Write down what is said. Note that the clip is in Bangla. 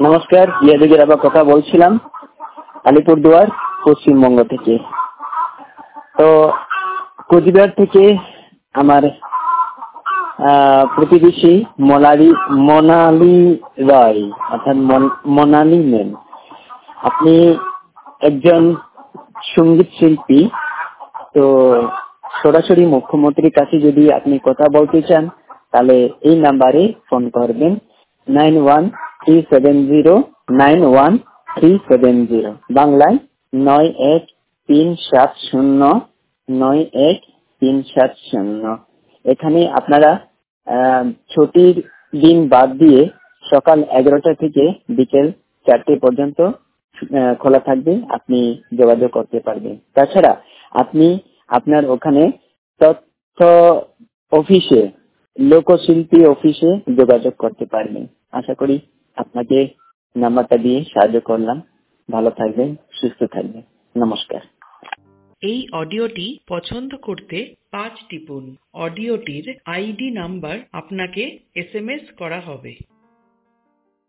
নমস্কার, ইয়াদুগের আবার কথা বলছিলাম আলিপুরদুয়ার পশ্চিমবঙ্গ থেকে। তো কোচবিহার থেকে আমার প্রতিবেশী মোনালি রয় অর্থাৎ মোনালি ম্যাম, আপনি একজন সঙ্গীত শিল্পী। তো সরাসরি মুখ্যমন্ত্রীর কাছে যদি আপনি কথা বলতে চান তাহলে এই নাম্বারে ফোন করবেন 9137091370, বাংলায় 9137091370। এখানে আপনারা ছুটির দিন বাদ দিয়ে সকাল 11টা থেকে বিকেল 4টে পর্যন্ত খোলা থাকবে, আপনি যোগাযোগ করতে পারবেন। তাছাড়া আপনি আপনার ওখানে তথ্য অফিসে, লোকশিল্পী অফিসে যোগাযোগ করতে পারবেন। আশা করি আপনাকে নাম্বারটা দিয়ে সাহায্য করলাম। ভালো থাকবেন, সুস্থ থাকবেন। নমস্কার। এই অডিওটি পছন্দ করতে 5 টিপুন। অডিওটির আইডি নাম্বার আপনাকে SMS করা হবে।